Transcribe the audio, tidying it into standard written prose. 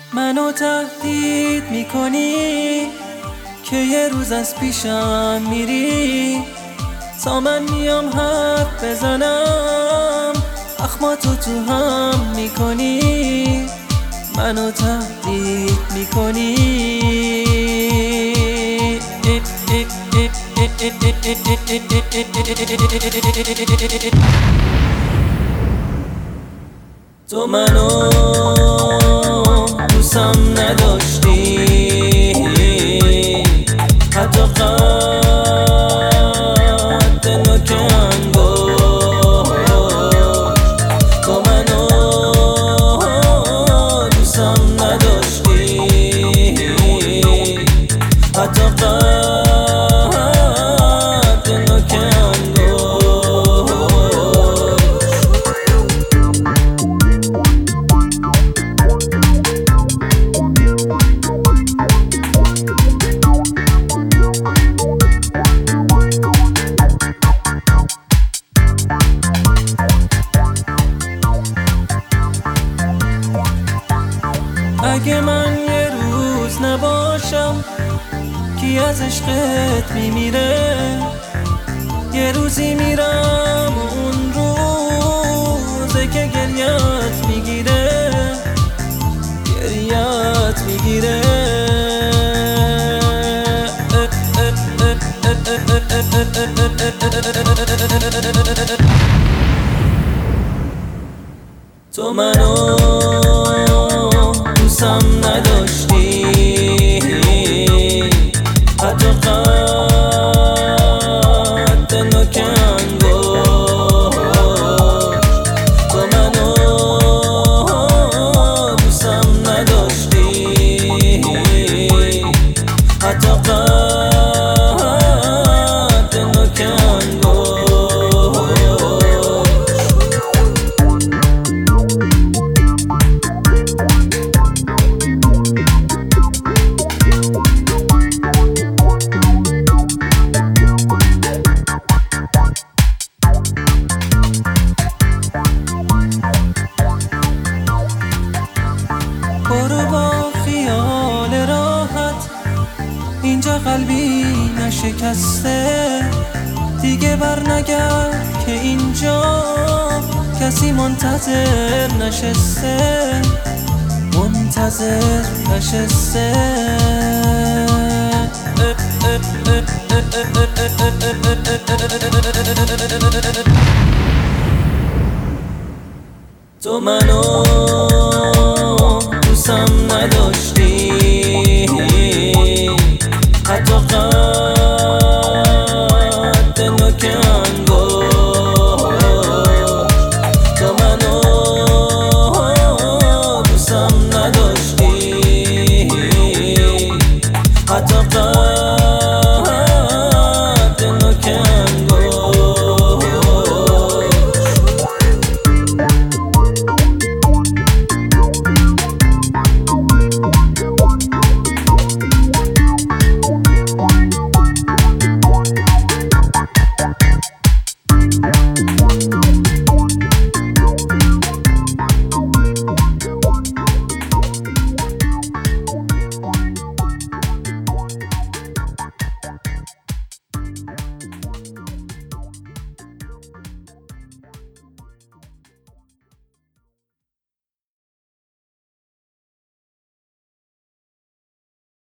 منو تهدید میکنی که یه روز از پیشم میری، تا من میام حرف بزنم اخماتو تو هم میکنی. منو تهدید میکنی تو منو دوستم نداشتی، حتی قد نوک انگشت. تو منو دوستم نداشتی، حتی قد نوک انگشت. اگه من یه روز نباشم کی از عشقت میمیره؟ یه روزی میرم اون روزه که گریت میگیره، گریت میگیره. تو منو دوستم نداشتی، حتی قد نوک انگشت. تو منو دوستم نداشتی، حتی قد نوک انگشت. برو با خیال راحت، اینجا قلبی نشکسته. دیگه برنگرد که اینجا کسی منتظر نشسته، منتظر نشسته. تو منو دوستم نداشتی، حتی